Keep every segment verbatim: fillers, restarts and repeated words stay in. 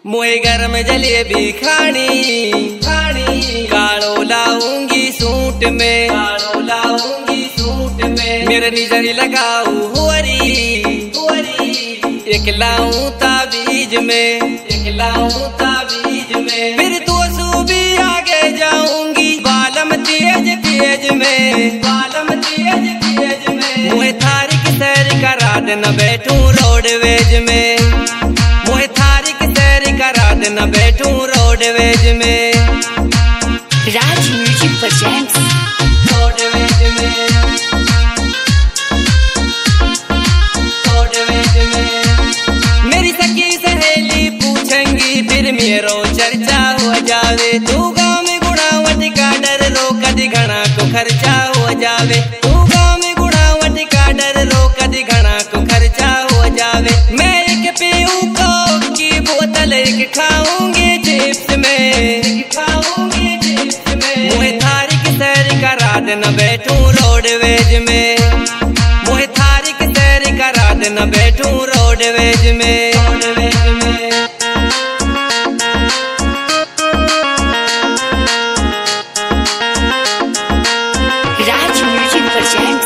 मोए घर में जलेबी खानी खानी कालो लाऊंगी सूट में कालो लाऊंगी सूट में मेरे निजरी लगाऊ हुरी हुरी एक लाऊं ताबीज में एक लाऊं ताबीज में फिर तो सूबी आगे जाऊंगी बालम तेज तेज में बालम तेज तेज में मोए थारी की सैर करा देना बैठूं रोडवेज में मोए थारी की सैर करा देना बैठूं रोडवेज में राज म्यूजिक प्रेजेंट्स रोडवेज में रोडवेज में मेरी सखी सहेली पूछेंगी फिर मेरो चर्चा हो जावे तू गाँव में गुणावट का डर रो कदी घना को खर्चा हो जावे तू गाँव में गुणावट का डर रो कदी घना को खर्चा हो जावे मैं एक पीऊं कोक की बोतल एक खाऊंगी चिप्स में खाऊंगी चिप्स में मोए थारी की सैर करा देना बैठूं रोडवेज में मोए थारी की सैर करा देना बैठूं रोडवेज में रोडवेज में राज म्यूजिक प्रेजेंट्स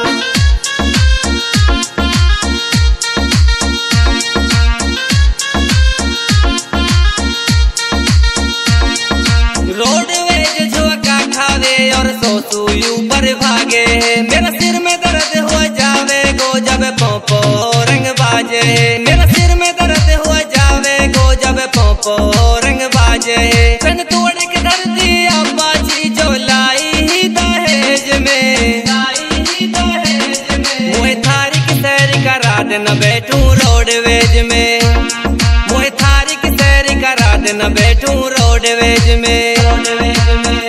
रोडवेज झोंका खावे और सोसू ऊपर भागे मेरा सिर में दर्द हो जावे गो जब पोपो रंग बाजे मेरा सिर में दर्द हो जावे गो जब पोपो रंग बाजे कन तोड़ के धरती अब्बाजी जो लाई ही दहेज में लाई ही दहेज में मोए थारी की सैर करा देना बैठूं रोडवेज में मोए थारी की सैर करा देना बैठूं रोडवेज में रोडवेज में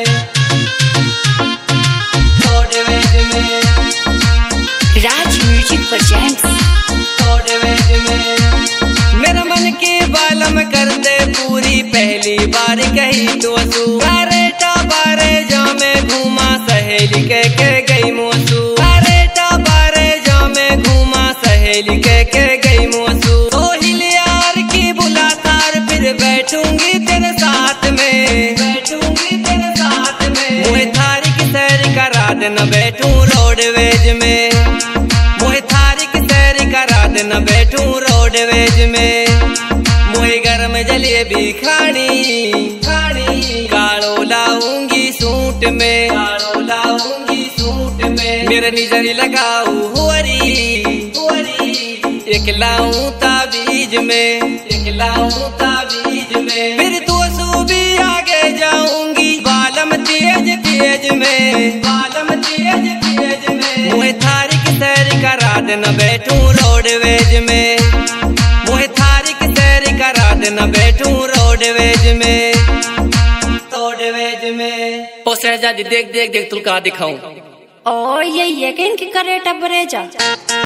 रोडवेज में राज म्यूजिक प्रेजेंट्स रोडवेज में मेरा मन के बालम कर दे पूरी पहली बार कही तो सू बारेटा बारे जा में घूमा सहेली कह के गई मोसू बारेटा बारे जा में घूमा सहेली कह के गई मोसू तो हिलियार की बुला तार फिर बैठूंगी तेरे साथ में बैठूंगी तेरे साथ में मोए थारी की सैर करा देना बैठूं रोडवेज में मोए थारी की सैर करा देना बैठूं रोडवेज में मोए घर में जलेबी खानी खानी कालो लाऊंगी सूट में कालो लाऊंगी सूट में मेरे निजरी लगाऊ हुरी हुरी एक लाऊं ताबीज में एक लाऊं ताबीज में फिर तो सूबी आगे जाऊंगी बालम तेज तेज में बालम तेज तेज में मोए थारी की सैर करा देना बैठूं रोडवेज में मोए थारी की सैर करा देना बैठूं रोडवेज में रोडवेज में ओ शहजादी देख देख देख तुल का दिखाऊं और ये यकीन की करे टबरे जा